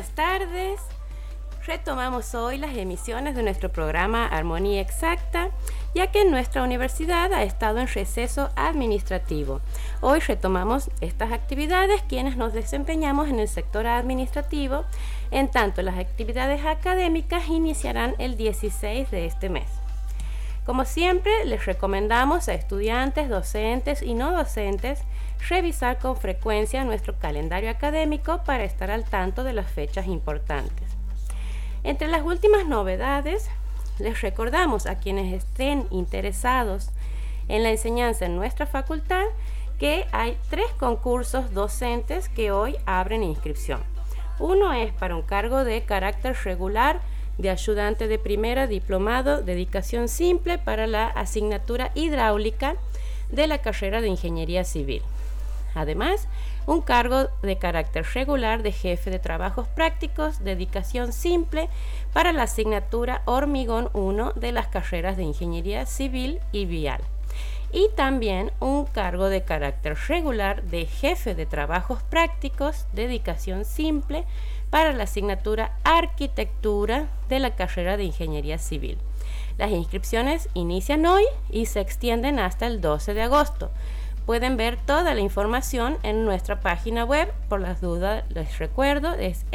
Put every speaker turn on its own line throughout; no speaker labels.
buenas tardes. Retomamos hoy las emisiones de nuestro programa Armonía Exacta, ya que nuestra universidad ha estado en receso administrativo. Hoy retomamos estas actividades quienes nos desempeñamos en el sector administrativo, en tanto las actividades académicas iniciarán el 16 de este mes. Como siempre, les recomendamos a estudiantes, docentes y no docentes revisar con frecuencia nuestro calendario académico para estar al tanto de las fechas importantes. Entre las últimas novedades, les recordamos a quienes estén interesados en la enseñanza en nuestra facultad que hay 3 concursos docentes que hoy abren inscripción. Uno es para un cargo de carácter regular de ayudante de primera diplomado, dedicación simple para la asignatura hidráulica de la carrera de Ingeniería Civil. Además, un cargo de carácter regular de jefe de trabajos prácticos, dedicación simple para la asignatura Hormigón 1 de las carreras de Ingeniería Civil y Vial. Y también un cargo de carácter regular de jefe de trabajos prácticos, dedicación simple para la asignatura Arquitectura de la carrera de Ingeniería Civil. Las inscripciones inician hoy y se extienden hasta el 12 de agosto. Pueden ver toda la información en nuestra página web. Por las dudas, les recuerdo, es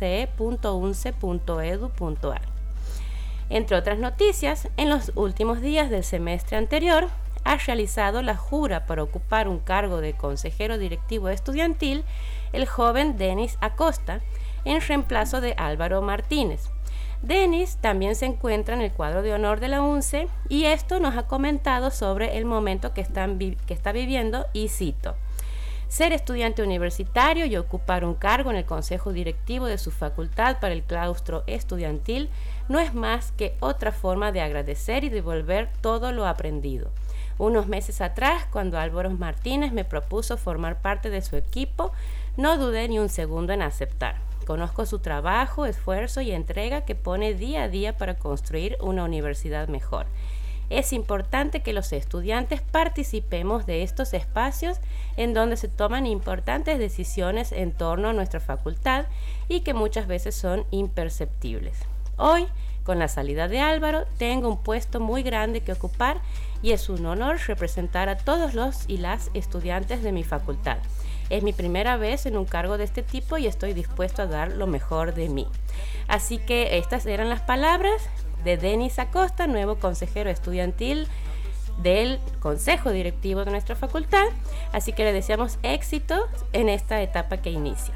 fce.unce.edu.ar. Entre otras noticias, en los últimos días del semestre anterior, ha realizado la jura para ocupar un cargo de consejero directivo estudiantil el joven Denis Acosta, en reemplazo de Álvaro Martínez. Denis también se encuentra en el cuadro de honor de la UNCE y esto nos ha comentado sobre el momento que está viviendo y cito: ser estudiante universitario y ocupar un cargo en el consejo directivo de su facultad para el claustro estudiantil no es más que otra forma de agradecer y devolver todo lo aprendido. Unos meses atrás, cuando Álvaro Martínez me propuso formar parte de su equipo, no dudé ni un segundo en aceptar. Conozco su trabajo, esfuerzo y entrega que pone día a día para construir una universidad mejor. Es importante que los estudiantes participemos de estos espacios en donde se toman importantes decisiones en torno a nuestra facultad y que muchas veces son imperceptibles. Hoy, con la salida de Álvaro, tengo un puesto muy grande que ocupar y es un honor representar a todos los y las estudiantes de mi facultad. Es mi primera vez en un cargo de este tipo y estoy dispuesto a dar lo mejor de mí. Así que estas eran las palabras de Denis Acosta, nuevo consejero estudiantil del consejo directivo de nuestra facultad. Así que le deseamos éxito en esta etapa que inicia.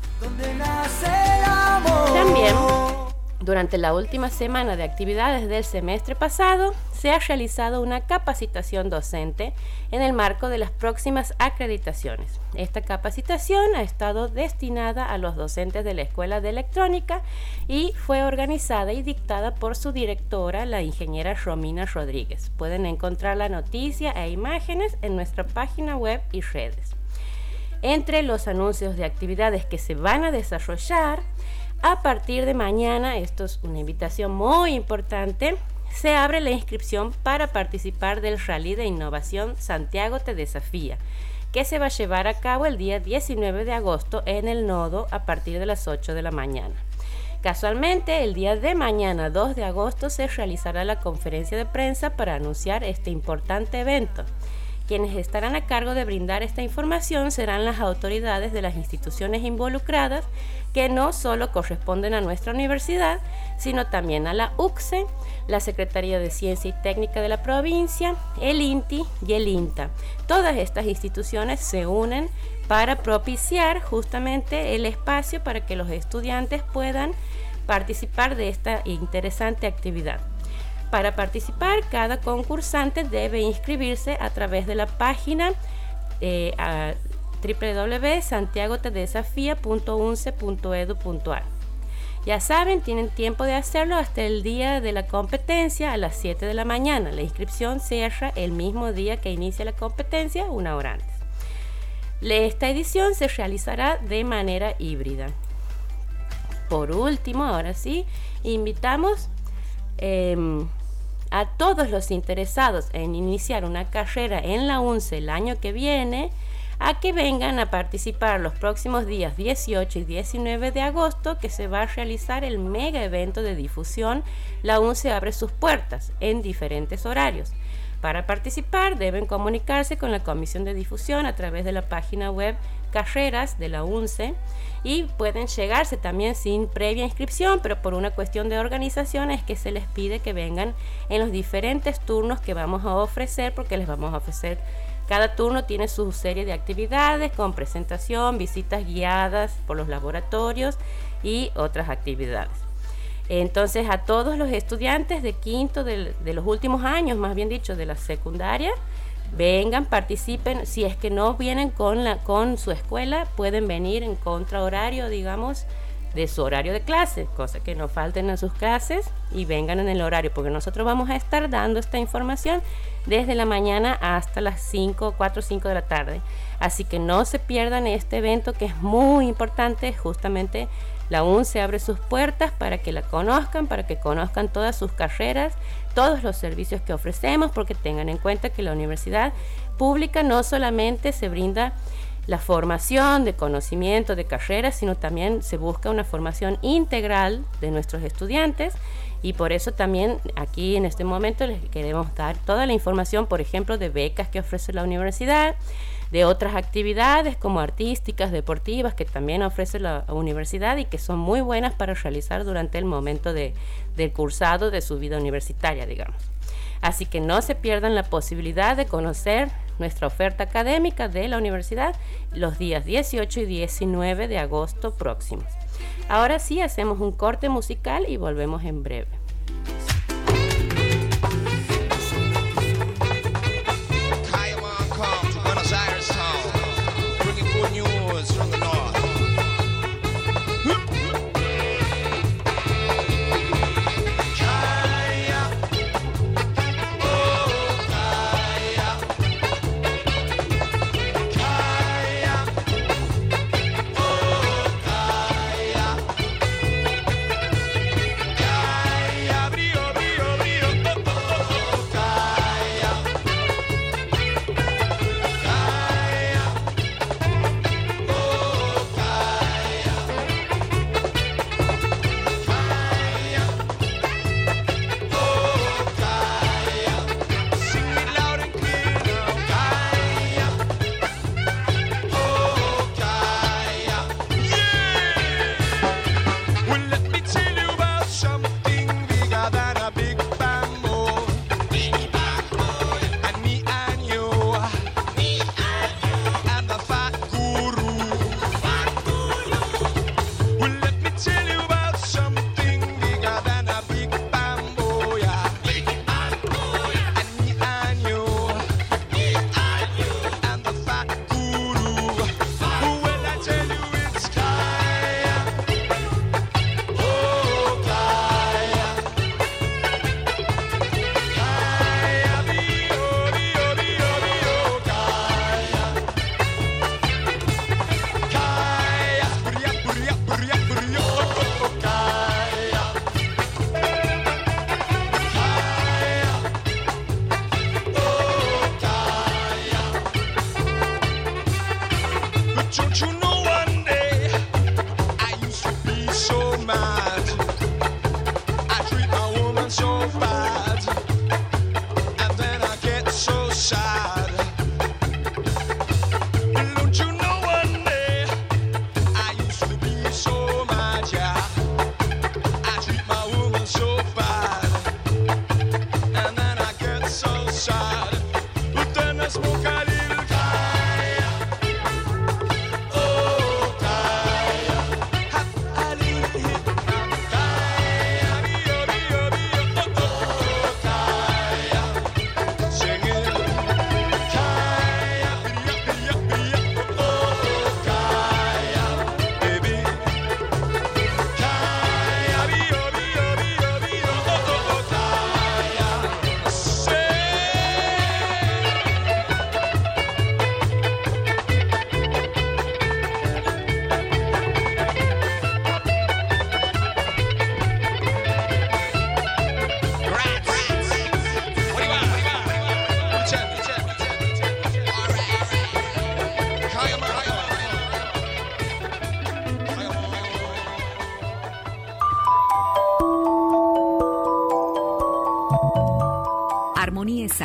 También, durante la última semana de actividades del semestre pasado, se ha realizado una capacitación docente en el marco de las próximas acreditaciones. Esta capacitación ha estado destinada a los docentes de la Escuela de Electrónica y fue organizada y dictada por su directora, la ingeniera Romina Rodríguez. Pueden encontrar la noticia e imágenes en nuestra página web y redes. Entre los anuncios de actividades que se van a desarrollar, a partir de mañana, esto es una invitación muy importante, se abre la inscripción para participar del Rally de Innovación Santiago Te Desafía, que se va a llevar a cabo el día 19 de agosto en el Nodo a partir de las 8 de la mañana. Casualmente, el día de mañana, 2 de agosto, se realizará la conferencia de prensa para anunciar este importante evento. Quienes estarán a cargo de brindar esta información serán las autoridades de las instituciones involucradas, que no solo corresponden a nuestra universidad, sino también a la UCSE, la Secretaría de Ciencia y Técnica de la provincia, el INTI y el INTA. Todas estas instituciones se unen para propiciar justamente el espacio para que los estudiantes puedan participar de esta interesante actividad. Para participar, cada concursante debe inscribirse a través de la página www.santiagotedesafia.unce.edu.ar. Ya saben, tienen tiempo de hacerlo hasta el día de la competencia a las 7 de la mañana. La inscripción cierra el mismo día que inicia la competencia, 1 hora antes. Esta edición se realizará de manera híbrida. Por último, ahora sí, invitamos a todos los interesados en iniciar una carrera en la UNCE el año que viene a que vengan a participar los próximos días 18 y 19 de agosto, que se va a realizar el mega evento de difusión La UNCE abre sus puertas en diferentes horarios. Para participar deben comunicarse con la Comisión de Difusión a través de la página web Carreras de la UNCE, y pueden llegarse también sin previa inscripción, pero por una cuestión de organización es que se les pide que vengan en los diferentes turnos que vamos a ofrecer, porque les vamos a ofrecer, cada turno tiene su serie de actividades con presentación, visitas guiadas por los laboratorios y otras actividades. Entonces, a todos los estudiantes de quinto de los últimos años, más bien dicho, de la secundaria, vengan, participen. Si es que no vienen con su escuela, pueden venir en contrahorario, digamos, de su horario de clase, cosa que no falten en sus clases y vengan en el horario, porque nosotros vamos a estar dando esta información desde la mañana hasta las 4 o 5 de la tarde. Así que no se pierdan este evento, que es muy importante. Justamente la UNCE abre sus puertas para que la conozcan, para que conozcan todas sus carreras, todos los servicios que ofrecemos, porque tengan en cuenta que la universidad pública no solamente se brinda la formación de conocimiento de carreras, sino también se busca una formación integral de nuestros estudiantes, y por eso también aquí en este momento les queremos dar toda la información, por ejemplo, de becas que ofrece la universidad, de otras actividades como artísticas, deportivas, que también ofrece la universidad y que son muy buenas para realizar durante el momento del cursado de su vida universitaria, digamos. Así que no se pierdan la posibilidad de conocer nuestra oferta académica de la universidad los días 18 y 19 de agosto próximos. Ahora sí, hacemos un corte musical y volvemos en breve.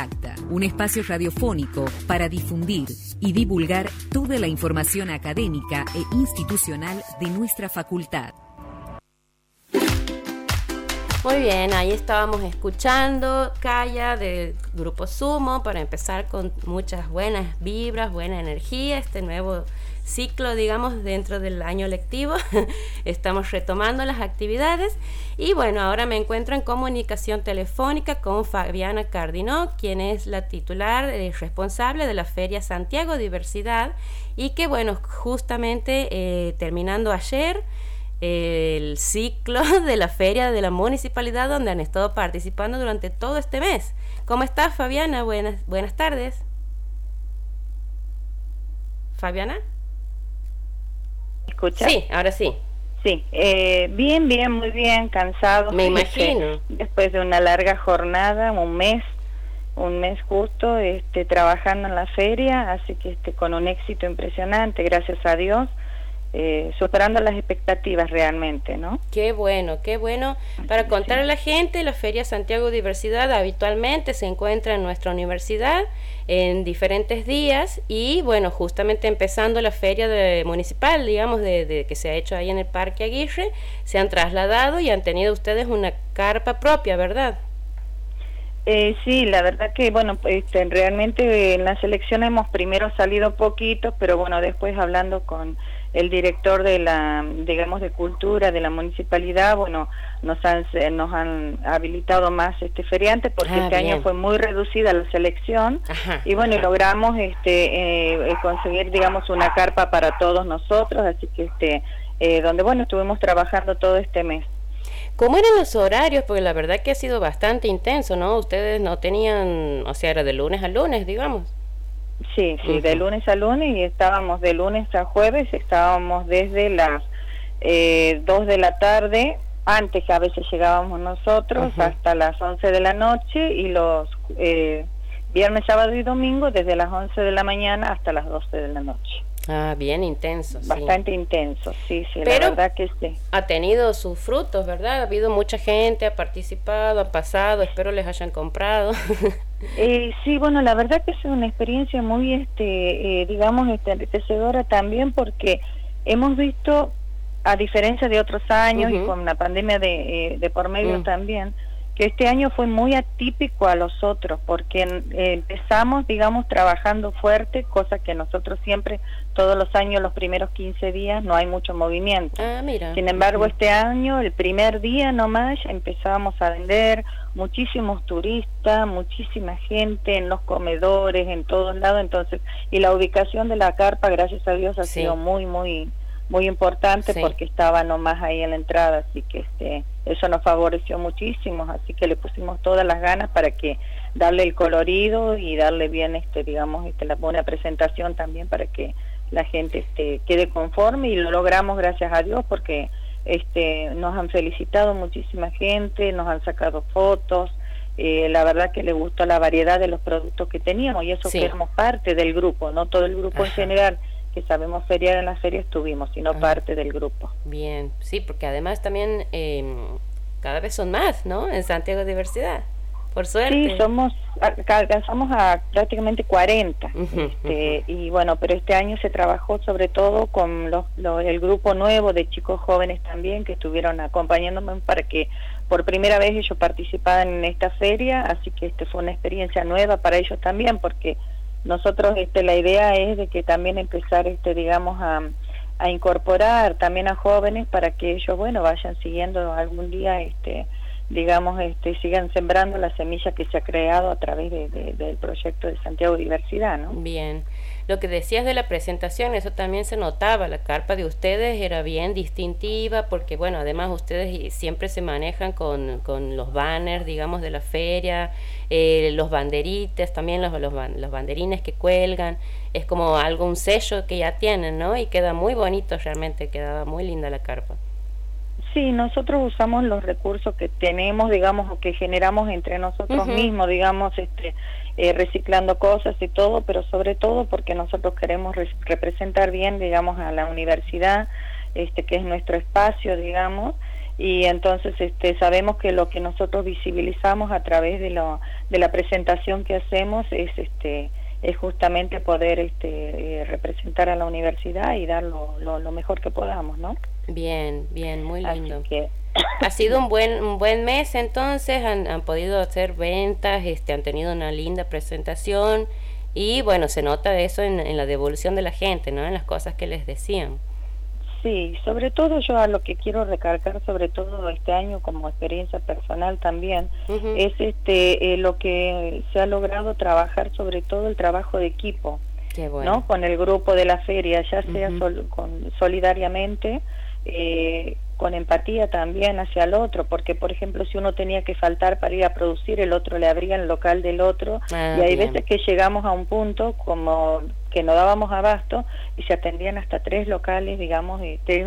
Exacta, un espacio radiofónico para difundir y divulgar toda la información académica e institucional de nuestra facultad.
Muy bien, ahí estábamos escuchando Calla del Grupo Sumo para empezar con muchas buenas vibras, buena energía, este nuevo ciclo, digamos, dentro del año lectivo. Estamos retomando las actividades y bueno, ahora me encuentro en comunicación telefónica con Fabiana Cardinó, quien es la titular responsable de la Feria Santiago Diversidad y que bueno, justamente terminando ayer el ciclo de la feria de la municipalidad donde han estado participando durante todo este mes. ¿Cómo estás, Fabiana? Buenas tardes. ¿Fabiana?
¿Escuchas?
Sí, ahora sí.
Sí, bien, muy bien, cansado.
Me imagino.
Después de una larga jornada, un mes justo, trabajando en la feria, así que con un éxito impresionante, gracias a Dios. Superando las expectativas realmente, ¿no?
Qué bueno. Para contar a la gente, la Feria Santiago Diversidad habitualmente se encuentra en nuestra universidad en diferentes días y bueno, justamente empezando la feria municipal, digamos, de que se ha hecho ahí en el Parque Aguirre, se han trasladado y han tenido ustedes una carpa propia, ¿verdad?
Sí, la verdad que, bueno, realmente en la selección hemos primero salido poquitos, pero bueno, después hablando con el director de digamos, de cultura de la municipalidad, bueno, nos han habilitado más feriantes porque este
bien.
año fue muy reducida la selección. Y bueno, y logramos conseguir, digamos, una carpa para todos nosotros, así que donde, bueno, estuvimos trabajando todo este mes.
¿Cómo eran los horarios? Porque la verdad que ha sido bastante intenso, ¿no? Ustedes no tenían, o sea, era de lunes a lunes, digamos.
Sí, de lunes a lunes y estábamos de lunes a jueves, estábamos desde las 2 de la tarde, antes que a veces llegábamos nosotros, hasta las 11 de la noche y los viernes, sábado y domingo desde las 11 de la mañana hasta las 12 de la noche.
Ah, bien intenso.
Bastante intenso, sí,
pero
la verdad que sí.
Ha tenido sus frutos, ¿verdad? Ha habido mucha gente, ha participado, ha pasado, espero les hayan comprado.
Sí, bueno, la verdad que es una experiencia muy, digamos, enriquecedora también porque hemos visto, a diferencia de otros años y con la pandemia de por medio también, que este año fue muy atípico a los otros, porque empezamos, digamos, trabajando fuerte, cosa que nosotros siempre, todos los años, los primeros 15 días, no hay mucho movimiento.
Mira.
Sin embargo, este año, el primer día nomás, empezamos a vender, muchísimos turistas, muchísima gente en los comedores, en todos lados, entonces, y la ubicación de la carpa, gracias a Dios, ha sido muy importante porque estaba nomás ahí en la entrada, así que eso nos favoreció muchísimo, así que le pusimos todas las ganas para que darle el colorido y darle bien digamos la buena presentación también para que la gente quede conforme y lo logramos gracias a Dios porque nos han felicitado muchísima gente, nos han sacado fotos, la verdad que le gustó la variedad de los productos que teníamos y eso que éramos parte del grupo, no todo el grupo en general que sabemos feriar en la feria estuvimos, sino parte del grupo.
Bien, sí, porque además también cada vez son más, ¿no? En Santiago Diversidad, por suerte.
Sí, alcanzamos a prácticamente 40, y bueno, pero este año se trabajó sobre todo con el grupo nuevo de chicos jóvenes también que estuvieron acompañándome para que por primera vez ellos participaran en esta feria, así que fue una experiencia nueva para ellos también, porque nosotros la idea es de que también empezar digamos a incorporar también a jóvenes para que ellos bueno vayan siguiendo algún día digamos sigan sembrando la semilla que se ha creado a través del proyecto de Santiago Diversidad, ¿no?
Bien. Lo que decías de la presentación, eso también se notaba, la carpa de ustedes era bien distintiva porque, bueno, además ustedes siempre se manejan con los banners, digamos, de la feria, los banderites, también los banderines que cuelgan, es como un sello que ya tienen, ¿no? Y queda muy bonito realmente, quedaba muy linda la carpa.
Sí, nosotros usamos los recursos que tenemos, digamos, o que generamos entre nosotros mismos, digamos, reciclando cosas y todo, pero sobre todo porque nosotros queremos representar bien, digamos, a la universidad, que es nuestro espacio, digamos, y entonces sabemos que lo que nosotros visibilizamos a través de la presentación que hacemos es justamente poder representar a la universidad y dar lo mejor que podamos, ¿no?
Bien, muy lindo.
Así que
ha sido un buen mes, entonces han podido hacer ventas, han tenido una linda presentación y bueno, se nota eso en la devolución de la gente, ¿no? En las cosas que les decían.
Sí, sobre todo yo a lo que quiero recalcar, sobre todo este año como experiencia personal también, es lo que se ha logrado trabajar, sobre todo el trabajo de equipo.
Qué bueno.
¿No? Con el grupo de la feria, ya sea solidariamente, con empatía también hacia el otro, porque por ejemplo si uno tenía que faltar para ir a producir, el otro le abría el local del otro, y hay veces que llegamos a un punto como que no dábamos abasto y se atendían hasta 3 locales, digamos,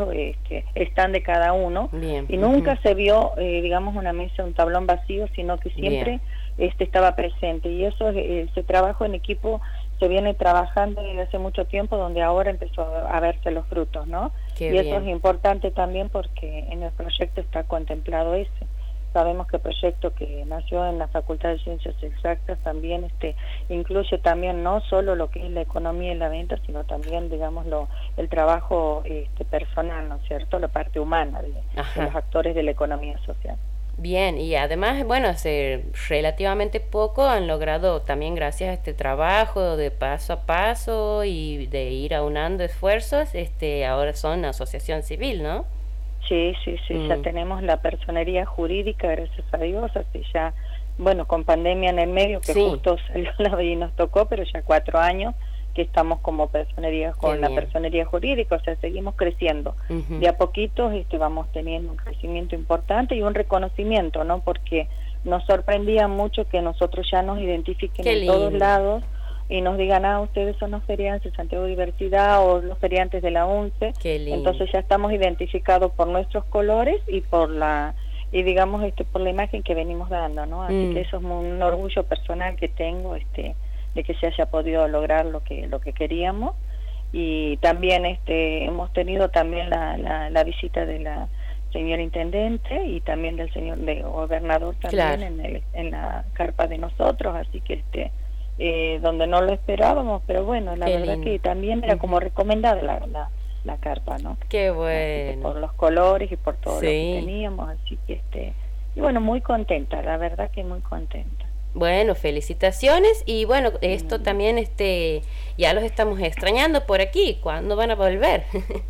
stand de cada uno, y nunca se vio, digamos, una mesa, un tablón vacío, sino que siempre estaba presente, y eso, ese trabajo en equipo se viene trabajando desde hace mucho tiempo, donde ahora empezó a verse los frutos, ¿no?
Qué
y eso
bien.
es importante también porque en el proyecto está contemplado ese. Sabemos que el proyecto que nació en la Facultad de Ciencias Exactas también incluye también no solo lo que es la economía y la venta, sino también, digamos, el trabajo personal, ¿no es cierto?, la parte humana de los actores de la economía social.
Bien, y además, bueno, hace relativamente poco han logrado también, gracias a este trabajo de paso a paso y de ir aunando esfuerzos, ahora son asociación civil, ¿no?
Sí, ya tenemos la personería jurídica, gracias a Dios, así ya, bueno, con pandemia en el medio, que justo salió y nos tocó, pero ya 4 años que estamos como personería, con la personería jurídica, o sea, seguimos creciendo. De a poquitos vamos teniendo un crecimiento importante y un reconocimiento, ¿no? Porque nos sorprendía mucho que nosotros ya nos identifiquen en todos lados y nos digan, ustedes son los feriantes de Santiago Diversidad o los feriantes de la UNCE. Entonces ya estamos identificados por nuestros colores y por digamos por la imagen que venimos dando, ¿no? Así que eso es un orgullo personal que tengo, de que se haya podido lograr lo que queríamos. Y también hemos tenido también la visita de la señora intendente y también del señor gobernador también en la carpa de nosotros, así que donde no lo esperábamos, pero bueno, la verdad que también era como recomendada la carpa, ¿no?
Qué bueno.
Por los colores y por todo lo que teníamos, así que y bueno, muy contenta, la verdad que muy contenta.
Bueno, felicitaciones y bueno, esto también ya los estamos extrañando por aquí. ¿Cuándo van a volver?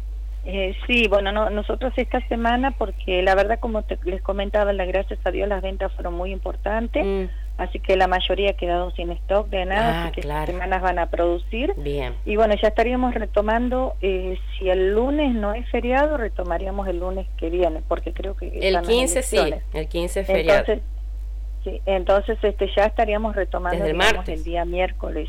Sí, bueno, nosotros esta semana, porque la verdad, como les comentaba, gracias a Dios las ventas fueron muy importantes, así que la mayoría ha quedado sin stock de nada, así que estas semanas van a producir.
Bien.
Y bueno, ya estaríamos retomando, si el lunes no es feriado, retomaríamos el lunes que viene, porque creo que
el 15 sí, el 15 es feriado.
Entonces ya estaríamos retomando el día miércoles,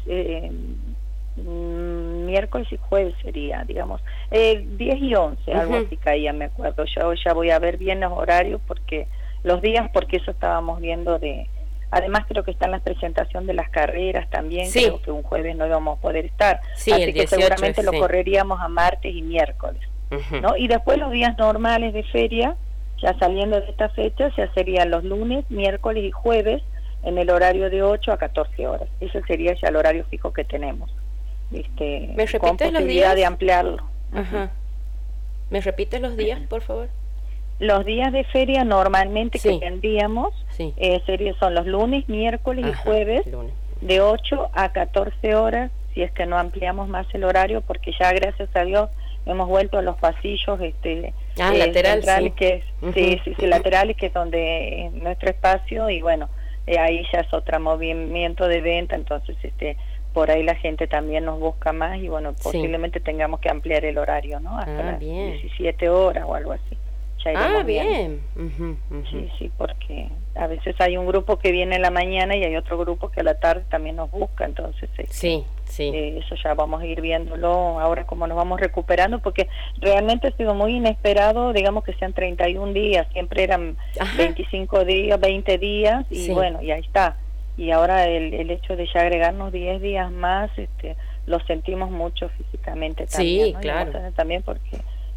miércoles y jueves sería, digamos, 10 y 11, algo así caía, me acuerdo. Yo ya voy a ver bien los horarios, porque eso estábamos viendo además creo que está en la presentación de las carreras también, creo que un jueves no íbamos a poder estar, así
el 18,
que seguramente lo correríamos a martes y miércoles, ¿no? Y después los días normales de feria, ya saliendo de esta fecha, ya serían los lunes, miércoles y jueves en el horario de 8 a 14 horas. Ese sería ya el horario fijo que tenemos.
¿Me
repites
con posibilidad
los días? De ampliarlo.
¿Me repites los días, por favor?
Los días de feria normalmente que tendríamos son los lunes, miércoles y jueves de 8 a 14 horas, si es que no ampliamos más el horario, porque ya gracias a Dios hemos vuelto a los pasillos
lateral,
centrales, que es laterales, que es donde es nuestro espacio, y bueno, ahí ya es otro movimiento de venta, entonces por ahí la gente también nos busca más, y bueno, posiblemente tengamos que ampliar el horario, ¿no? Hasta las 17 horas o algo así.
Bien.
Sí, porque a veces hay un grupo que viene en la mañana y hay otro grupo que a la tarde también nos busca, entonces eso ya vamos a ir viéndolo ahora como nos vamos recuperando, porque realmente ha sido muy inesperado, digamos que sean 31 días, siempre eran 25 días, 20 días, y bueno, y ahí está. Y ahora el hecho de ya agregarnos 10 días más, lo sentimos mucho físicamente también, ¿no?
Claro.
También porque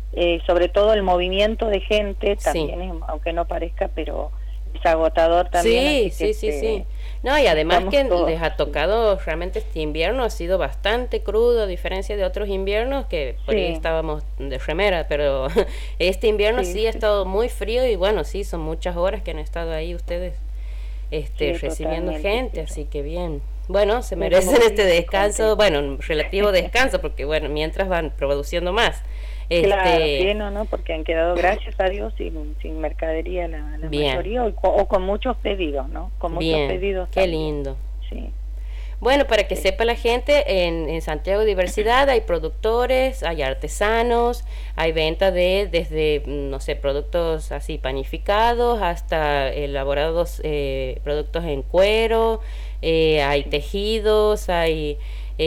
sobre todo el movimiento de gente también,
sí.
aunque no parezca, pero es agotador también.
Sí. No, y además que
todos,
les ha tocado realmente este invierno, ha sido bastante crudo, a diferencia de otros inviernos que por ahí estábamos de remera, pero este invierno sí ha estado muy frío y bueno, sí, son muchas horas que han estado ahí ustedes recibiendo gente, así que bien. Bueno, se merecen este descanso, bueno, relativo descanso, porque bueno, mientras van produciendo más.
Claro, sí, no, porque han quedado, gracias a Dios, sin mercadería la mayoría, o con muchos pedidos, ¿no? Con muchos pedidos.
Qué
también.
lindo.
Sí.
Bueno, para que sepa la gente, en Santiago Diversidad hay productores, hay artesanos, hay venta desde, no sé, productos así panificados hasta elaborados productos en cuero, hay tejidos, hay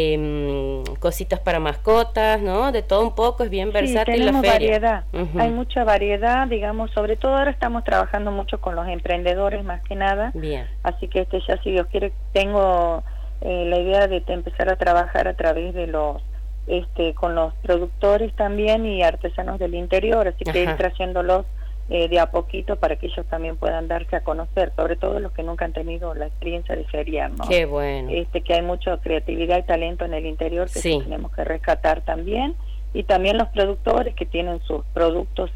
cositas para mascotas, ¿no? De todo un poco, es bien versátil la feria.
Variedad, hay mucha variedad, digamos, sobre todo ahora estamos trabajando mucho con los emprendedores más que nada.
Bien.
Así que ya si Dios quiere, tengo la idea de empezar a trabajar a través de con los productores también y artesanos del interior, así que ir trayéndolos de a poquito para que ellos también puedan darse a conocer, sobre todo los que nunca han tenido la experiencia de feriar, ¿no?
Qué bueno.
Que hay mucha creatividad y talento en el interior que tenemos que rescatar también, y también los productores que tienen sus productos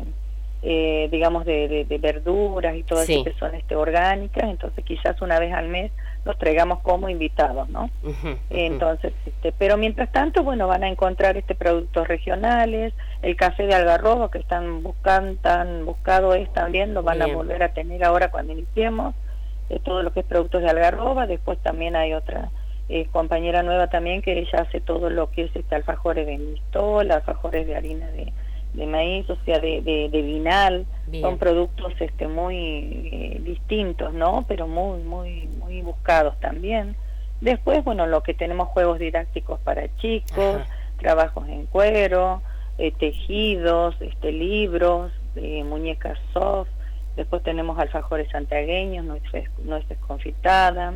digamos de verduras y todo eso que son orgánicas, entonces quizás una vez al mes los traigamos como invitados, ¿no? Entonces, pero mientras tanto, bueno, van a encontrar productos regionales, el café de algarrobo que tan buscado es también, lo van a volver a tener ahora cuando iniciemos, todo lo que es productos de algarroba. Después también hay otra compañera nueva también que ella hace todo lo que es alfajores de mistol, alfajores de harina de maíz, o sea, de vinal. Son productos muy distintos, ¿no? Pero muy buscados también. Después, bueno, lo que tenemos, juegos didácticos para chicos, trabajos en cuero, tejidos, libros, muñecas soft. Después tenemos alfajores santiagueños, nueces confitadas,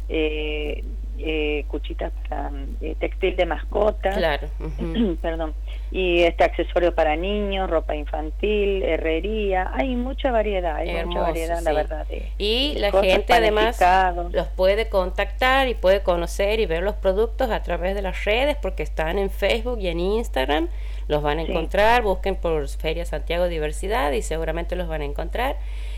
cuchitas para textil de mascotas, perdón, y accesorio para niños, ropa infantil, herrería. Hay mucha variedad, la verdad.
Y la gente además los puede contactar y puede conocer y ver los productos a través de las redes, porque están en Facebook y en Instagram, los van a encontrar. Busquen por Feria Santiago Diversidad y seguramente los van a encontrar.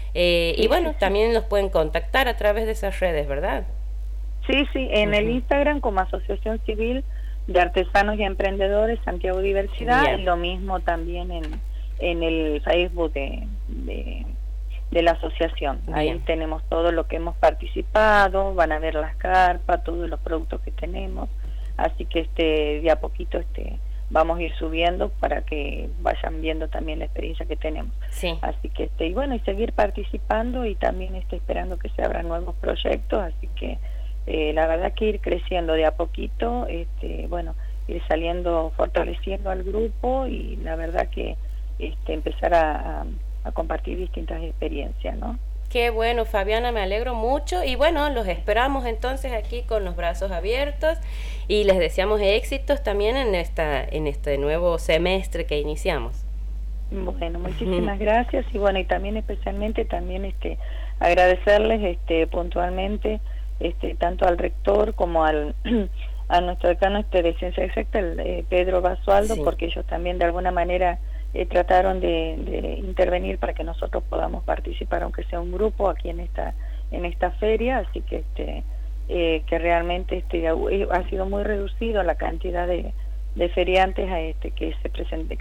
Y bueno, también los pueden contactar a través de esas redes, ¿verdad?
Sí, en el Instagram como Asociación Civil de Artesanos y Emprendedores Santiago Diversidad, y lo mismo también en el Facebook de la asociación. Ahí tenemos todo lo que hemos participado, van a ver las carpas, todos los productos que tenemos, así que de a poquito vamos a ir subiendo para que vayan viendo también la experiencia que tenemos. Así que y bueno, y seguir participando, y también esperando que se abran nuevos proyectos, así que la verdad que ir creciendo de a poquito, bueno, ir saliendo, fortaleciendo al grupo, y la verdad que empezar a compartir distintas experiencias, ¿no?
Qué bueno, Fabiana, me alegro mucho, y bueno, los esperamos entonces aquí con los brazos abiertos, y les deseamos éxitos también en este nuevo semestre que iniciamos.
Bueno, muchísimas gracias, y bueno, y también especialmente también agradecerles puntualmente tanto al rector como a nuestro decano de Ciencia Exacta, Pedro Basualdo, porque ellos también de alguna manera trataron de intervenir para que nosotros podamos participar, aunque sea un grupo, aquí en esta feria. Así que que realmente ha sido muy reducido la cantidad de feriantes que se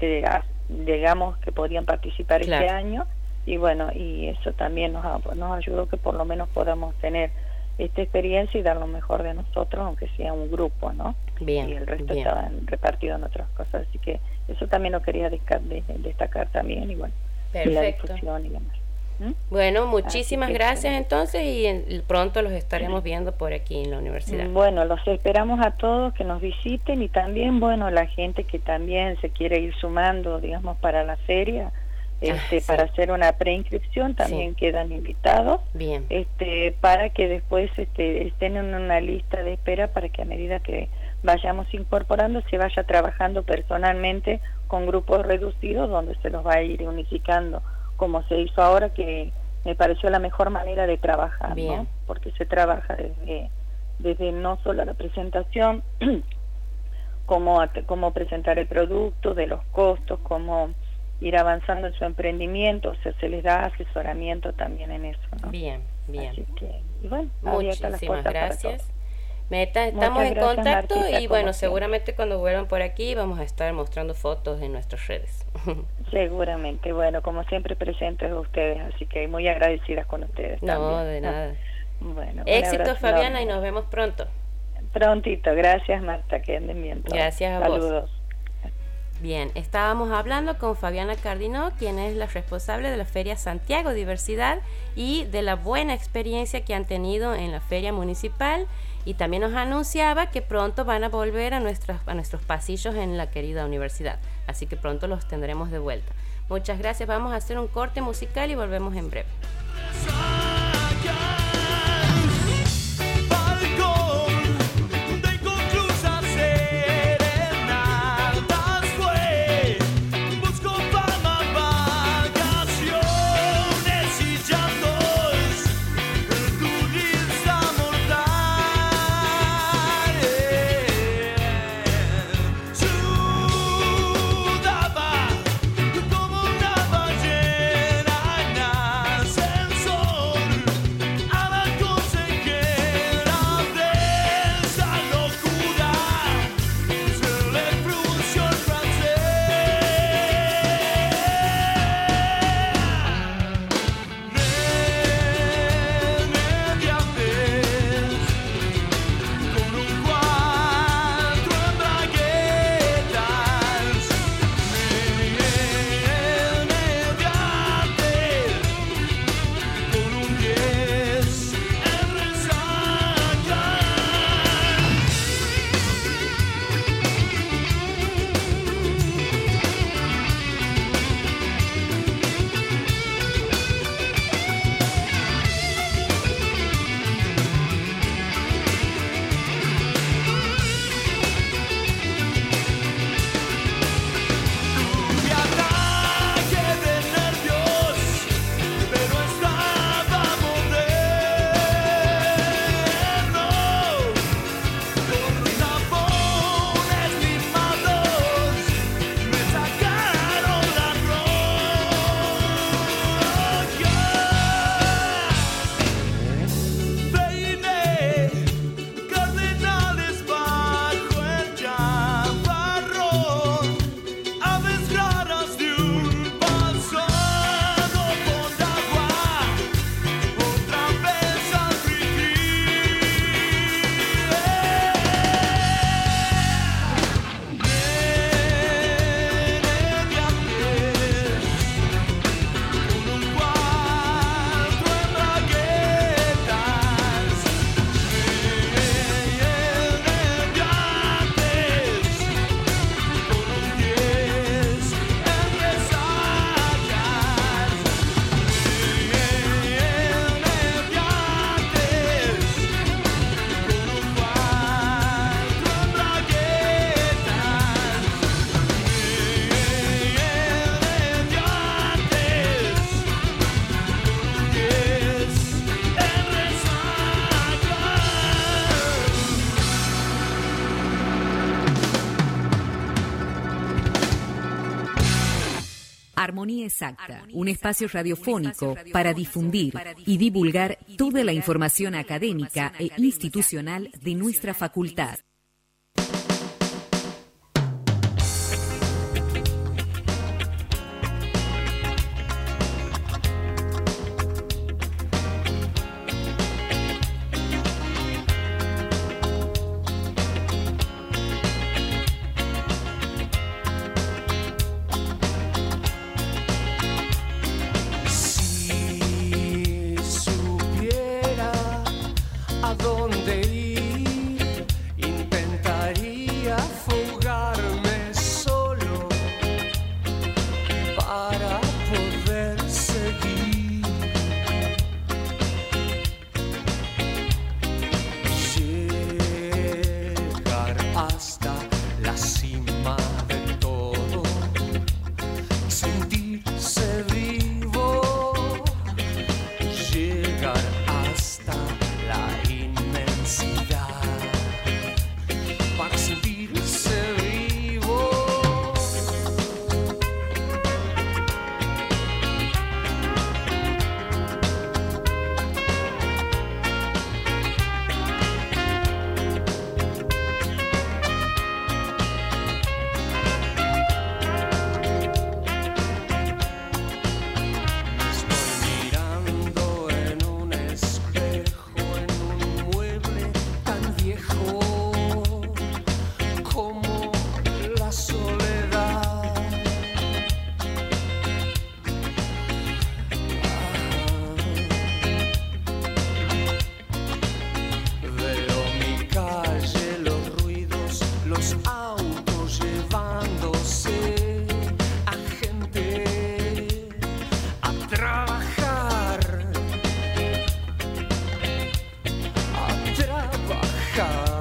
digamos que podían participar este año, y bueno, y eso también nos ayudó que por lo menos podamos tener esta experiencia y dar lo mejor de nosotros, aunque sea un grupo, ¿no? Y el resto estaban repartidos en otras cosas, así que eso también lo quería destacar también, y bueno, y la difusión y demás.
Bueno, muchísimas gracias entonces, y pronto los estaremos viendo por aquí en la universidad.
Bueno, los esperamos a todos que nos visiten, y también, bueno, la gente que también se quiere ir sumando, digamos, para la feria, para hacer una preinscripción, también quedan invitados, para que después estén en una lista de espera, para que a medida que vayamos incorporando, se vaya trabajando personalmente con grupos reducidos donde se los va a ir unificando, como se hizo ahora, que me pareció la mejor manera de trabajar, ¿no? Porque se trabaja desde no solo la presentación, cómo presentar el producto, de los costos, cómo ir avanzando en su emprendimiento, o sea, se les da asesoramiento también en eso, ¿no?
Bien.
Así que, y bueno,
muchísimas gracias. Estamos en contacto, Martita, y bueno, seguramente cuando vuelvan por aquí vamos a estar mostrando fotos en nuestras redes.
Seguramente, bueno, como siempre presentes a ustedes, así que muy agradecidas con ustedes.
No,
también.
De nada.
Bueno,
éxitos, Fabiana, y nos vemos pronto.
Prontito, gracias Marta, que anden bien.
Gracias a
Saludos.
vos. Bien, estábamos hablando con Fabiana Cardinó, quien es la responsable de la Feria Santiago Diversidad y de la buena experiencia que han tenido en la feria municipal, y también nos anunciaba que pronto van a volver a nuestros pasillos en la querida universidad, así que pronto los tendremos de vuelta. Muchas gracias, vamos a hacer un corte musical y volvemos en breve.
Armonía Exacta, un espacio radiofónico para difundir y divulgar toda la información académica e institucional de nuestra facultad.
A dónde ir, los autos llevándose a gente a trabajar, a trabajar.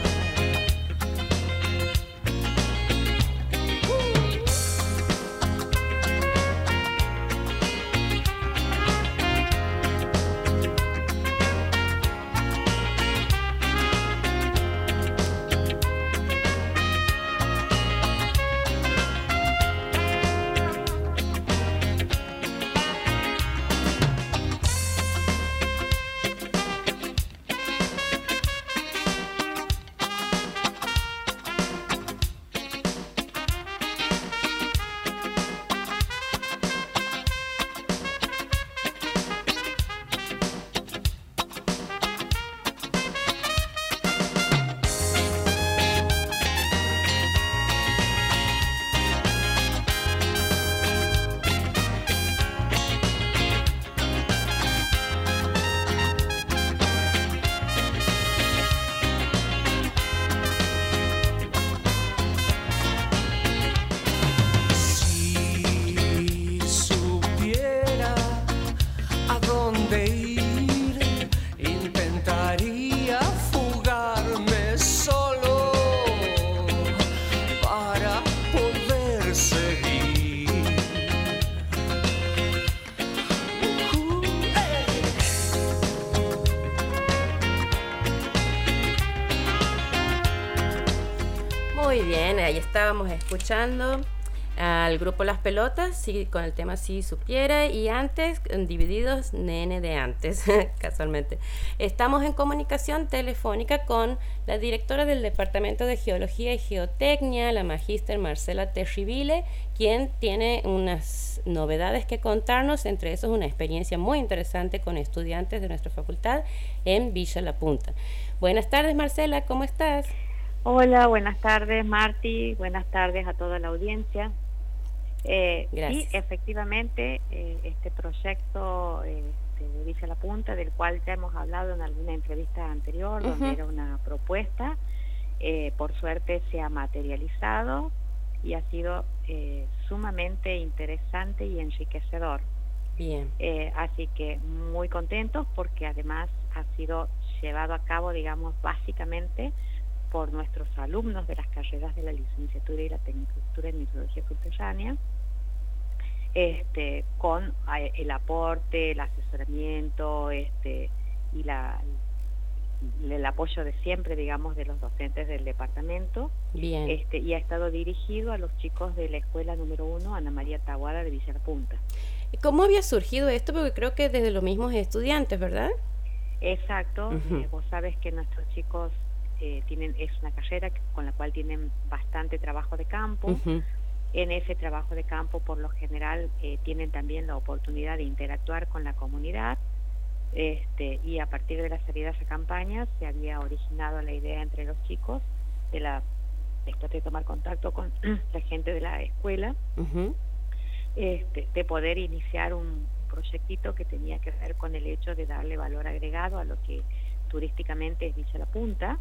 Muy bien, ahí estábamos escuchando al grupo Las Pelotas, sí, con el tema Si Supiera, y antes, Divididos, Nene de Antes, casualmente. Estamos en comunicación telefónica con la directora del Departamento de Geología y Geotecnia, la magíster Marcela Terribile, quien tiene unas novedades que contarnos, entre esos una experiencia muy interesante con estudiantes de nuestra facultad en Villa La Punta. Buenas tardes, Marcela, ¿cómo estás?
Hola, buenas tardes, Marti. Buenas tardes a toda la audiencia.
Gracias.
Sí, efectivamente, este proyecto de Villa La Punta, del cual ya hemos hablado en alguna entrevista anterior, donde era una propuesta, por suerte se ha materializado y ha sido sumamente interesante y enriquecedor.
Bien.
Así que muy contentos porque además ha sido llevado a cabo, digamos, básicamente por nuestros alumnos de las carreras de la licenciatura y la tecnicatura en hidrología subterránea, con el aporte, el asesoramiento y el apoyo de siempre, digamos, de los docentes del departamento.
Bien.
Y ha estado dirigido a los chicos de la escuela número 1, Ana María Taboada, de Villa La Punta.
¿Cómo había surgido esto? Porque creo que desde los mismos estudiantes, ¿verdad?
Exacto. Vos sabes que nuestros chicos es una carrera con la cual tienen bastante trabajo de campo. En ese trabajo de campo, por lo general, tienen también la oportunidad de interactuar con la comunidad, y a partir de las salidas a campañas se había originado la idea entre los chicos, después de tomar contacto con la gente de la escuela, de poder iniciar un proyectito que tenía que ver con el hecho de darle valor agregado a lo que turísticamente es Villa La Punta,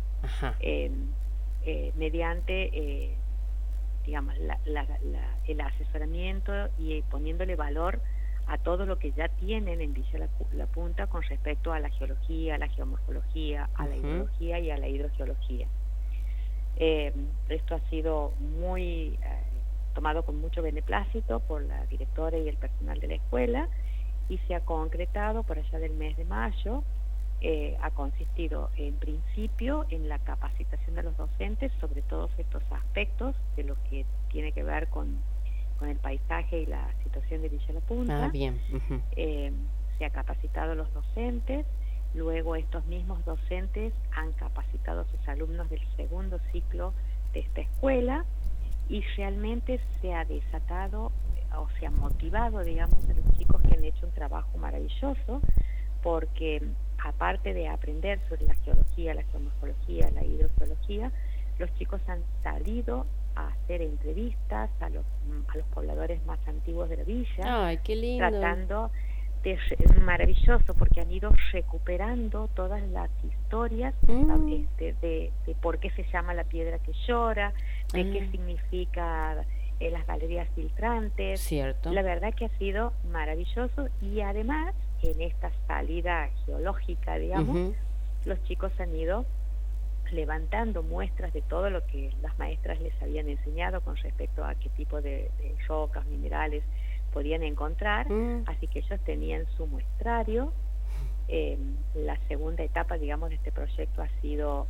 mediante digamos el asesoramiento y poniéndole valor a todo lo que ya tienen en Villa La Punta con respecto a la geología, a la geomorfología, a la hidrología y a la hidrogeología. Esto ha sido muy tomado con mucho beneplácito por la directora y el personal de la escuela y se ha concretado por allá del mes de mayo. Ha consistido en principio en la capacitación de los docentes sobre todos estos aspectos de lo que tiene que ver con el paisaje y la situación de Villa La Punta.
Bien.
Se ha capacitado a los docentes, luego estos mismos docentes han capacitado a sus alumnos del segundo ciclo de esta escuela y realmente se ha desatado o se ha motivado, digamos, a los chicos que han hecho un trabajo maravilloso, porque aparte de aprender sobre la geología, la geomorfología, la hidrogeología, los chicos han salido a hacer entrevistas a los pobladores más antiguos de la villa.
¡Ay, qué lindo!
Tratando maravilloso, porque han ido recuperando todas las historias de por qué se llama la piedra que llora, de qué significa las galerías filtrantes.
Cierto.
La verdad que ha sido maravilloso, y además en esta salida geológica, digamos, los chicos han ido levantando muestras de todo lo que las maestras les habían enseñado con respecto a qué tipo de rocas, minerales podían encontrar, así que ellos tenían su muestrario. La segunda etapa, digamos, de este proyecto ha sido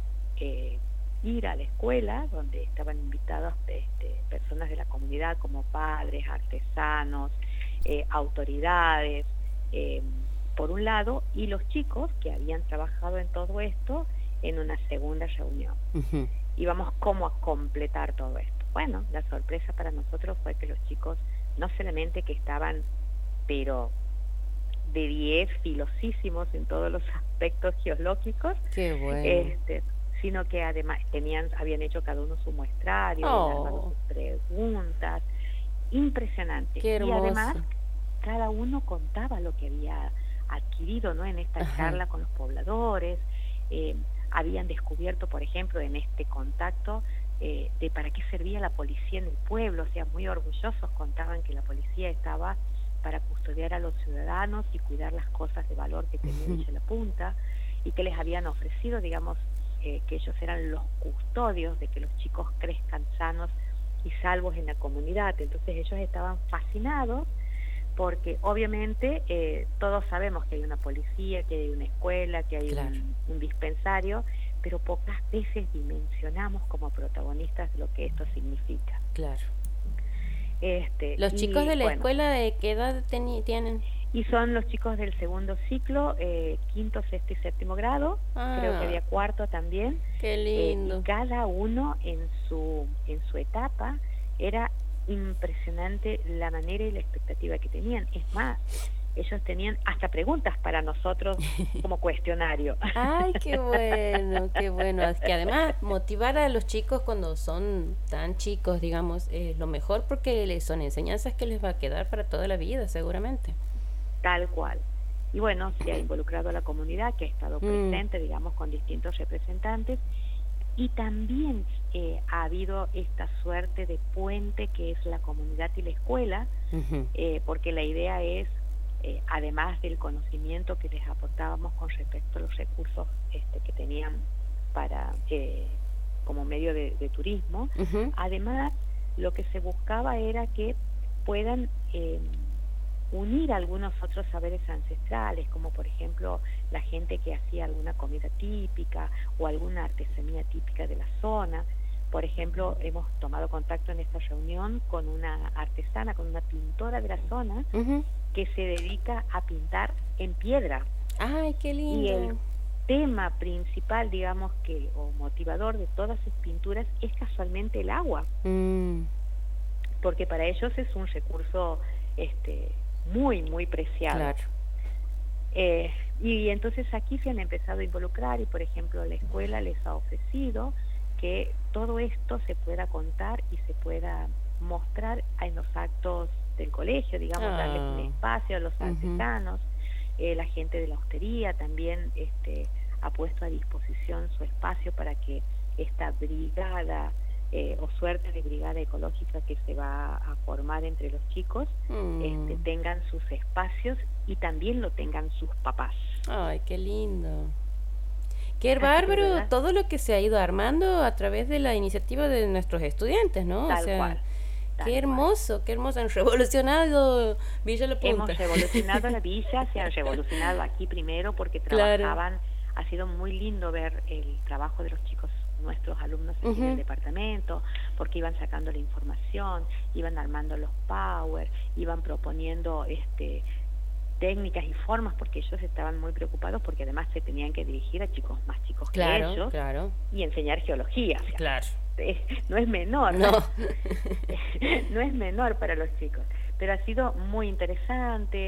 ir a la escuela, donde estaban invitados personas de la comunidad como padres, artesanos, autoridades, por un lado, y los chicos que habían trabajado en todo esto en una segunda reunión. Íbamos como a completar todo esto. Bueno, la sorpresa para nosotros fue que los chicos no solamente que estaban, pero de 10, filosísimos en todos los aspectos geológicos,
qué bueno,
sino que además habían hecho cada uno su muestrario, armado sus preguntas, impresionante.
Qué hermoso.
Y además cada uno contaba lo que había adquirido, ¿no?, en esta charla con los pobladores. Habían descubierto, por ejemplo, en este contacto, de para qué servía la policía en el pueblo. O sea, muy orgullosos contaban que la policía estaba para custodiar a los ciudadanos y cuidar las cosas de valor que tenía Villa La Punta, y que les habían ofrecido, digamos, que ellos eran los custodios de que los chicos crezcan sanos y salvos en la comunidad. Entonces ellos estaban fascinados, porque obviamente todos sabemos que hay una policía, que hay una escuela, que hay un dispensario, pero pocas veces dimensionamos como protagonistas de lo que esto significa.
Claro. Los chicos de la escuela, ¿de qué edad tienen?
Y son los chicos del segundo ciclo, quinto, sexto y séptimo grado, creo que había cuarto también.
Qué lindo.
Y cada uno en su etapa era impresionante la manera y la expectativa que tenían. Es más, ellos tenían hasta preguntas para nosotros como cuestionario.
¡Ay, qué bueno, qué bueno! Es que además motivar a los chicos cuando son tan chicos, digamos, es lo mejor, porque son enseñanzas que les va a quedar para toda la vida, seguramente.
Tal cual. Y bueno, se ha involucrado a la comunidad, que ha estado presente, digamos, con distintos representantes, y también ha habido esta suerte de puente que es la comunidad y la escuela, porque la idea es, además del conocimiento que les aportábamos con respecto a los recursos que tenían para como medio de turismo, además lo que se buscaba era que puedan unir algunos otros saberes ancestrales, como por ejemplo la gente que hacía alguna comida típica o alguna artesanía típica de la zona. Por ejemplo, hemos tomado contacto en esta reunión con una artesana, con una pintora de la zona, que se dedica a pintar en piedra.
¡Ay, qué lindo!
Y el tema principal, digamos, o motivador de todas sus pinturas es casualmente el agua, porque para ellos es un recurso muy, muy preciado.
Claro.
Y entonces aquí se han empezado a involucrar, y por ejemplo la escuela les ha ofrecido que todo esto se pueda contar y se pueda mostrar en los actos del colegio, digamos, darles un espacio a los artesanos. La gente de la hostería también ha puesto a disposición su espacio para que esta brigada o suerte de brigada ecológica que se va a formar entre los chicos tengan sus espacios y también lo tengan sus papás.
¡Ay, qué lindo! ¡Qué bárbaro! Todo lo que se ha ido armando a través de la iniciativa de nuestros estudiantes, ¿no?
Tal cual.
Qué hermoso, qué hermoso. Han revolucionado Villa La Punta.
Hemos revolucionado la villa, se han revolucionado aquí primero porque trabajaban. Ha sido muy lindo ver el trabajo de los chicos, nuestros alumnos en el departamento, porque iban sacando la información, iban armando los power, iban proponiendo técnicas y formas, porque ellos estaban muy preocupados porque además se tenían que dirigir a chicos más chicos que ellos y enseñar geología. O sea,
claro.
No es menor,
no.
No es menor para los chicos, pero ha sido muy interesante.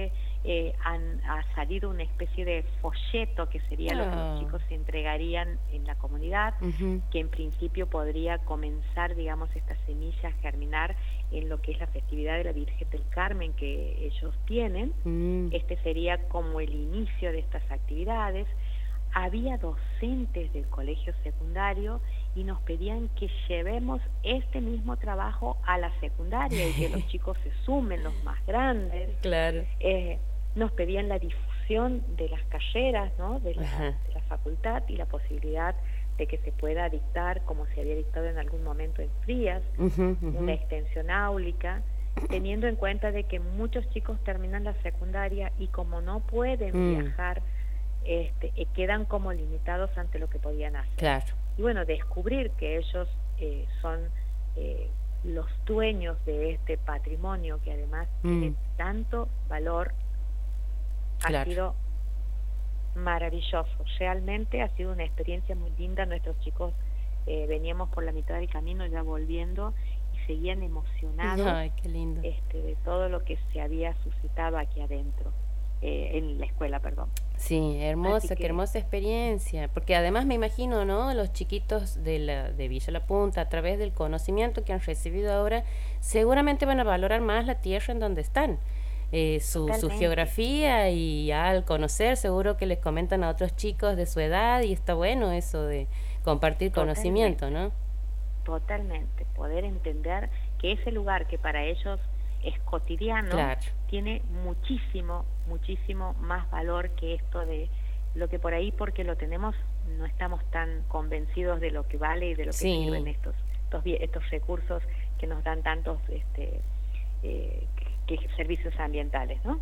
ha salido una especie de folleto que sería lo que los chicos se entregarían en la comunidad, que en principio podría comenzar, digamos, esta semilla a germinar en lo que es la festividad de la Virgen del Carmen que ellos tienen. Este sería como el inicio de estas actividades. Había docentes del colegio secundario y nos pedían que llevemos este mismo trabajo a la secundaria y que los chicos se sumen, los más grandes.
Claro.
Nos pedían la difusión de las carreras, ¿no? de la facultad y la posibilidad de que se pueda dictar, como se había dictado en algún momento en Frías, una extensión áulica, teniendo en cuenta de que muchos chicos terminan la secundaria y como no pueden viajar, quedan como limitados ante lo que podían hacer.
Claro.
Y bueno, descubrir que ellos son los dueños de este patrimonio que además tiene tanto valor, ha sido maravilloso. Realmente ha sido una experiencia muy linda. Nuestros chicos veníamos por la mitad del camino ya volviendo y seguían emocionados.
Ay, qué lindo.
De todo lo que se había suscitado aquí adentro, en la escuela, perdón.
Sí, hermosa, qué hermosa experiencia, porque además me imagino, ¿no? Los chiquitos de Villa La Punta, a través del conocimiento que han recibido ahora, seguramente van a valorar más la tierra en donde están. Su geografía, y al conocer seguro que les comentan a otros chicos de su edad y está bueno eso de compartir conocimiento, ¿no?
Totalmente, poder entender que ese lugar que para ellos es cotidiano tiene muchísimo más valor que esto de lo que por ahí, porque lo tenemos, no estamos tan convencidos de lo que vale y de lo que sirven estos recursos que nos dan tantos que servicios ambientales, ¿no?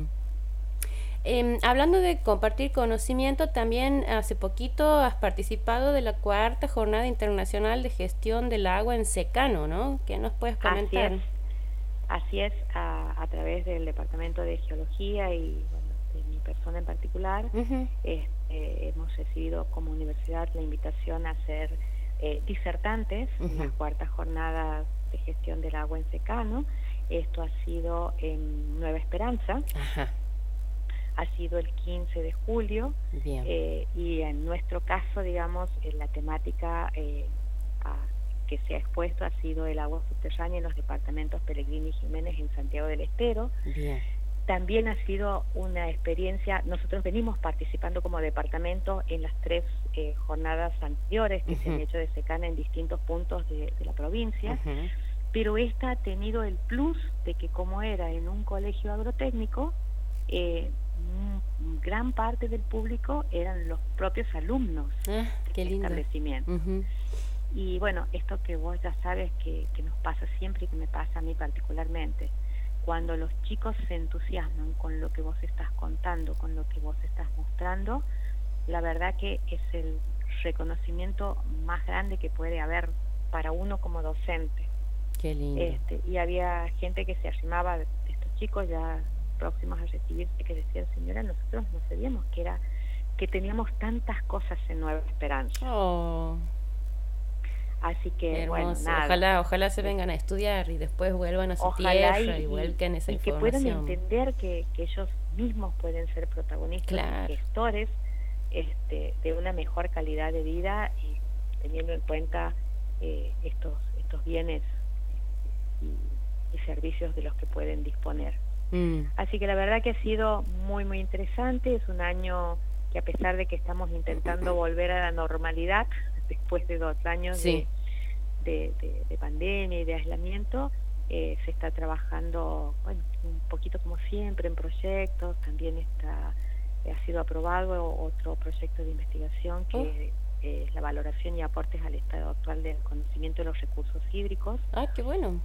Hablando de compartir conocimiento, también hace poquito has participado de la 4ª Jornada Internacional de Gestión del Agua en Secano, ¿no? ¿Qué nos puedes comentar?
Así es, a través del Departamento de Geología y de mi persona en particular, hemos recibido como universidad la invitación a ser disertantes en la 4ª Jornada de Gestión del Agua en Secano. Esto ha sido en Nueva Esperanza, ha sido el 15 de julio, y en nuestro caso, digamos, la temática que se ha expuesto ha sido el agua subterránea en los departamentos Pellegrini y Jiménez en Santiago del Estero. También ha sido una experiencia, nosotros venimos participando como departamento en las 3 jornadas anteriores que se han hecho de Secana en distintos puntos de la provincia, pero esta ha tenido el plus de que como era en un colegio agrotécnico, gran parte del público eran los propios alumnos del establecimiento. Y bueno, esto que vos ya sabes que nos pasa siempre y que me pasa a mí particularmente, cuando los chicos se entusiasman con lo que vos estás contando, con lo que vos estás mostrando, la verdad que es el reconocimiento más grande que puede haber para uno como docente.
Qué lindo.
Y había gente que se arrimaba de estos chicos ya próximos a recibirse, que decían: señora, nosotros no sabíamos que teníamos tantas cosas en Nueva Esperanza. Así que, bueno, nada.
Ojalá se vengan a estudiar y después vuelvan a su tierra y vuelquen esa información.
Y que puedan entender que ellos mismos pueden ser protagonistas, gestores de una mejor calidad de vida, y teniendo en cuenta estos bienes y servicios de los que pueden disponer. Así que la verdad que ha sido muy, muy interesante. Es un año que, a pesar de que estamos intentando volver a la normalidad después de 2 años de pandemia y de aislamiento, se está trabajando, bueno, un poquito como siempre en proyectos. También ha sido aprobado otro proyecto de investigación que es la valoración y aportes al estado actual del conocimiento de los recursos hídricos.
Qué bueno.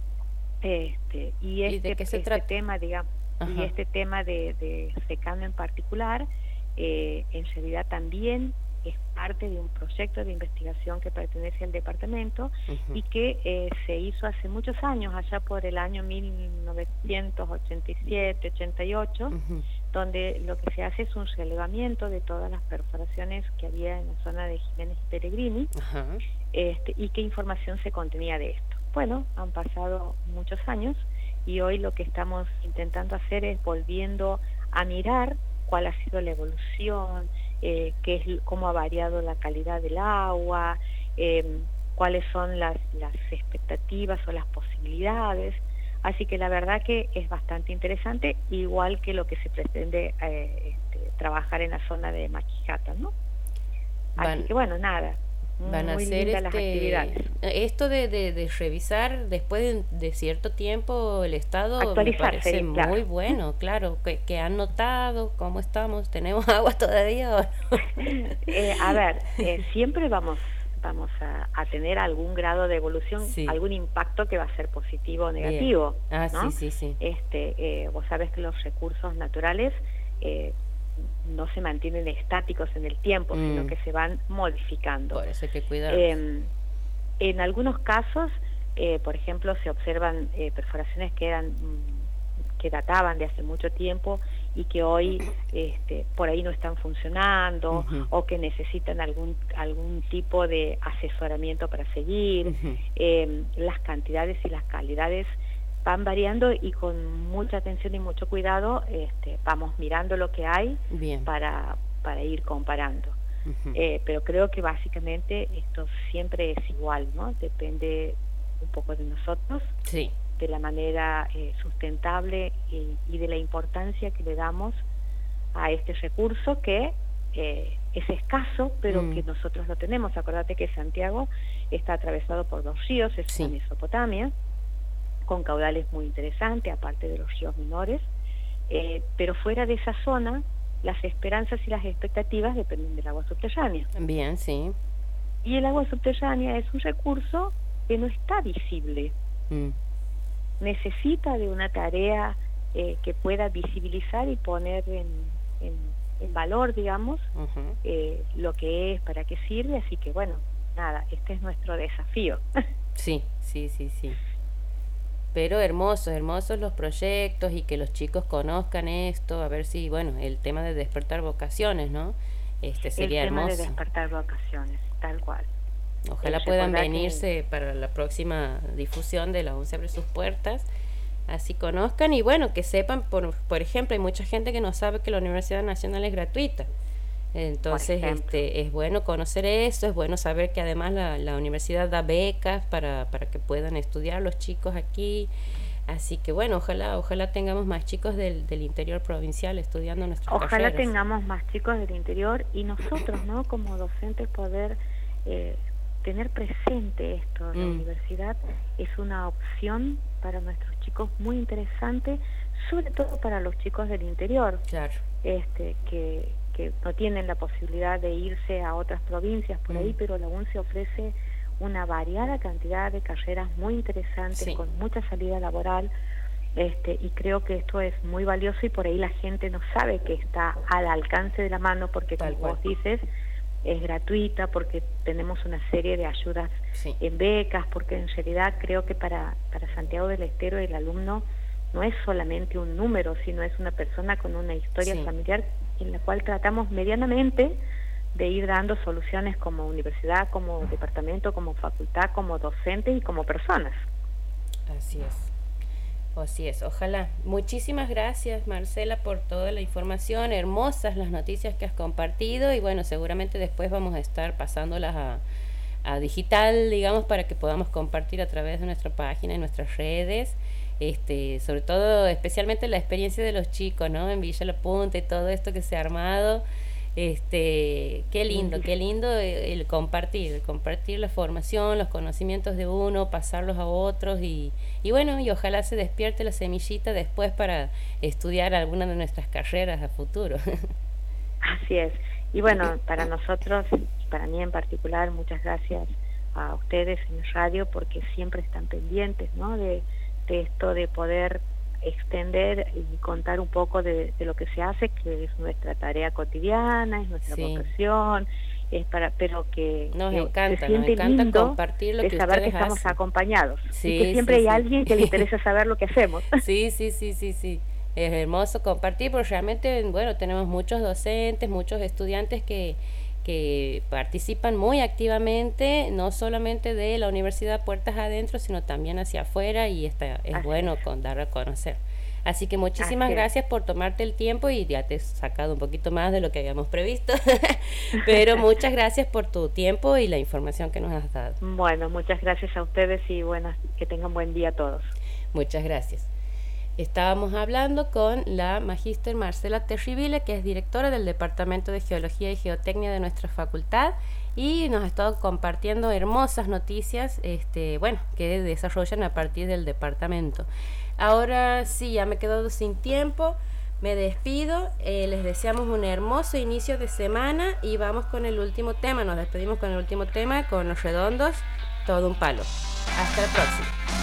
Y este tema, digamos, y este tema de Secano en particular, en realidad también es parte de un proyecto de investigación que pertenece al departamento y que se hizo hace muchos años, allá por el año 1987, 88, donde lo que se hace es un relevamiento de todas las perforaciones que había en la zona de Jiménez y Pellegrini, y qué información se contenía de esto. Bueno, han pasado muchos años y hoy lo que estamos intentando hacer es volviendo a mirar cuál ha sido la evolución, cómo ha variado la calidad del agua, cuáles son las expectativas o las posibilidades. Así que la verdad que es bastante interesante, igual que lo que se pretende trabajar en la zona de Maquijata, ¿no? Así que bueno, nada,
van a hacer
las actividades.
Esto de revisar después de cierto tiempo el estado, me parece muy bueno, claro, que han notado cómo estamos, tenemos agua todavía o no.
A ver, siempre vamos a tener algún grado de evolución,
sí,
algún impacto que va a ser positivo o negativo. ¿no?
Sí.
Vos sabés que los recursos naturales no se mantienen estáticos en el tiempo, sino que se van modificando.
Por eso hay que cuidar.
En algunos casos, por ejemplo, se observan perforaciones que databan de hace mucho tiempo y que hoy por ahí no están funcionando, o que necesitan algún tipo de asesoramiento para seguir. Las cantidades y las calidades van variando, y con mucha atención y mucho cuidado vamos mirando lo que hay para ir comparando. Pero creo que básicamente esto siempre es igual, ¿no? Depende un poco de nosotros,
sí,
de la manera sustentable y de la importancia que le damos a este recurso que es escaso, pero que nosotros lo tenemos. Acordate que Santiago está atravesado por 2 ríos, es una Mesopotamia, con caudales muy interesantes, aparte de los ríos menores, pero fuera de esa zona, las esperanzas y las expectativas dependen del agua subterránea.
Bien, sí.
Y el agua subterránea es un recurso que no está visible. Necesita de una tarea que pueda visibilizar y poner en valor, digamos, lo que es, para qué sirve. Así que bueno, nada, este es nuestro desafío.
Sí. Pero hermosos los proyectos, y que los chicos conozcan esto, a ver si, bueno, el tema de despertar vocaciones, ¿no? Sería
el tema
hermoso.
de despertar vocaciones, tal cual.
Ojalá puedan venirse para la próxima difusión de La UNCE abre sus puertas, así conozcan, y bueno, que sepan, por ejemplo, hay mucha gente que no sabe que la Universidad Nacional es gratuita. Entonces es bueno conocer eso, es bueno saber que además la universidad da becas para que puedan estudiar los chicos aquí. Así que bueno, ojalá tengamos más chicos del interior provincial estudiando nuestras carreras.
Ojalá tengamos más chicos del interior, y nosotros, ¿no?, como docentes, poder tener presente esto. La universidad es una opción para nuestros chicos muy interesante, sobre todo para los chicos del interior.
Claro.
Que no tienen la posibilidad de irse a otras provincias por ahí, pero la UNCE ofrece una variada cantidad de carreras muy interesantes, con mucha salida laboral, y creo que esto es muy valioso, y por ahí la gente no sabe que está al alcance de la mano, porque como vos dices, es gratuita, porque tenemos una serie de ayudas en becas, porque en realidad creo que para Santiago del Estero el alumno no es solamente un número, sino es una persona con una historia familiar en la cual tratamos medianamente de ir dando soluciones como universidad, como departamento, como facultad, como docente y como personas.
Así es, ojalá. Muchísimas gracias, Marcela, por toda la información, hermosas las noticias que has compartido, y bueno, seguramente después vamos a estar pasándolas a digital, digamos, para que podamos compartir a través de nuestra página y nuestras redes. Sobre todo, especialmente la experiencia de los chicos, ¿no?, en Villa La Punta y todo esto que se ha armado. Qué lindo el compartir la formación, los conocimientos de uno, pasarlos a otros, y bueno, y ojalá se despierte la semillita después para estudiar alguna de nuestras carreras a futuro.
Así es. Y bueno, para nosotros, para mí en particular, muchas gracias a ustedes en la radio, porque siempre están pendientes, ¿no?, de esto, de poder extender y contar un poco de lo que se hace, que es nuestra tarea cotidiana, es nuestra vocación, pero que
nos
se
encanta
lindo
compartir lo
de
que
saber que
ustedes
estamos
hacen.
acompañados, y que siempre hay alguien que le interesa saber lo que hacemos.
Sí. Es hermoso compartir, porque realmente, bueno, tenemos muchos docentes, muchos estudiantes que que participan muy activamente, no solamente de la Universidad Puertas Adentro, sino también hacia afuera, y es bueno dar a conocer. Así que muchísimas gracias por tomarte el tiempo, y ya te he sacado un poquito más de lo que habíamos previsto, pero muchas gracias por tu tiempo y la información que nos has dado.
Bueno, muchas gracias a ustedes y que tengan buen día a todos.
Muchas gracias. Estábamos hablando con la magíster Marcela Terribile, que es directora del Departamento de Geología y Geotecnia de nuestra facultad, y nos ha estado compartiendo hermosas noticias que desarrollan a partir del departamento. Ahora sí, ya me he quedado sin tiempo, me despido, les deseamos un hermoso inicio de semana y vamos con el último tema. Nos despedimos con el último tema, con Los Redondos, Todo un Palo. Hasta la próxima.